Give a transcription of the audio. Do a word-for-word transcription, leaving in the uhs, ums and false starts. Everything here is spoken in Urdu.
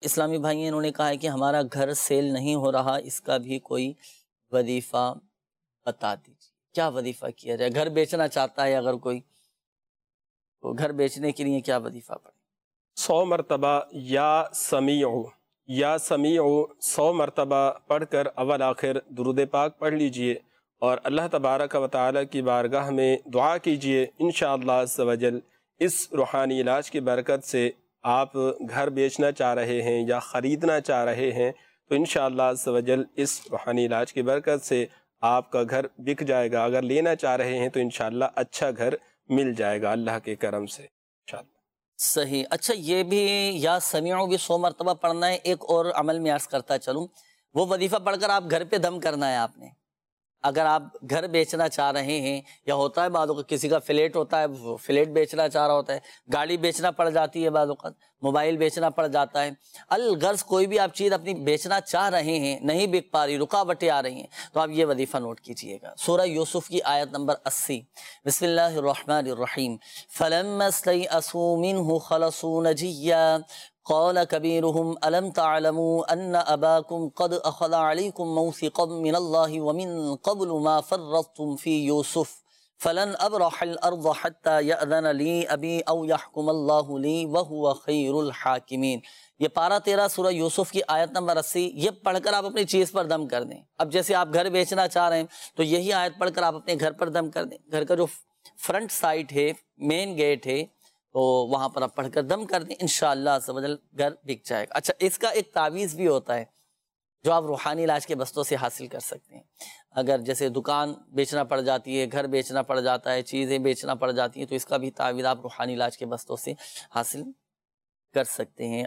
اسلامی بھائی ہیں، انہوں نے کہا ہے کہ ہمارا گھر سیل نہیں ہو رہا، اس کا بھی کوئی وظیفہ بتا دیجیے، کیا وظیفہ کیا جائے؟ گھر بیچنا چاہتا ہے اگر کوئی، تو گھر بیچنے کے لیے کیا وظیفہ پڑھے؟ سو مرتبہ یا سمیع یا سمیع سو مرتبہ پڑھ کر اول آخر درود پاک پڑھ لیجئے اور اللہ تبارک و تعالی کی بارگاہ میں دعا کیجئے۔ انشاءاللہ عز و جل اس روحانی علاج کی برکت سے آپ گھر بیچنا چاہ رہے ہیں یا خریدنا چاہ رہے ہیں تو انشاءاللہ عز و جل اس روحانی علاج کی برکت سے آپ کا گھر بک جائے گا۔ اگر لینا چاہ رہے ہیں تو انشاءاللہ اچھا گھر مل جائے گا اللہ کے کرم سے انشاءاللہ۔ صحیح۔ اچھا، یہ بھی یا سمیعوں بھی سو مرتبہ پڑھنا ہے۔ ایک اور عمل میں عرض کرتا چلوں، وہ وظیفہ پڑھ کر آپ گھر پہ دم کرنا ہے آپ نے۔ اگر آپ گھر بیچنا چاہ رہے ہیں، یا ہوتا ہے بعض اوقات کسی کا فلیٹ ہوتا ہے، وہ فلیٹ بیچنا چاہ رہا ہوتا ہے، گاڑی بیچنا پڑ جاتی ہے، بعض اوقات موبائل بیچنا پڑ جاتا ہے، الغرض کوئی بھی آپ چیز اپنی بیچنا چاہ رہے ہیں، نہیں بک پا رہی، رکاوٹیں آ رہی ہیں، تو آپ یہ وظیفہ نوٹ کیجئے گا۔ سورہ یوسف کی آیت نمبر اسی، بسم اللہ الرحمن الرحیم، فَلَمَّا اسْتَيْأَسُوا مِنْهُ خَلَصُوا نَجِيًّا قال كبيرهم ألم تعلموا أن أباكم قد أخذ عليكم موثقا من الله ومن قبل ما فرطتم في يوسف فلن أبرح الأرض حتى يأذن لي أبي أو يحكم الله لي وهو خير الحاكمين۔ یہ پارہ تیرہ سورہ یوسف کی آیت نمبر اسی، یہ پڑھ کر آپ اپنی چیز پر دم کر دیں۔ اب جیسے آپ گھر بیچنا چاہ رہے ہیں تو یہی آیت پڑھ کر آپ اپنے گھر پر دم کر دیں۔ گھر کا جو فرنٹ سائٹ ہے، مین گیٹ ہے، تو وہاں پر آپ پڑھ کر دم کر دیں، انشاءاللہ عز و جل گھر بک جائے گا۔ اچھا، اس کا ایک تعویذ بھی ہوتا ہے جو آپ روحانی علاج کے بستوں سے حاصل کر سکتے ہیں۔ اگر جیسے دکان بیچنا پڑ جاتی ہے، گھر بیچنا پڑ جاتا ہے، چیزیں بیچنا پڑ جاتی ہیں، تو اس کا بھی تعویذ آپ روحانی علاج کے بستوں سے حاصل کر سکتے ہیں۔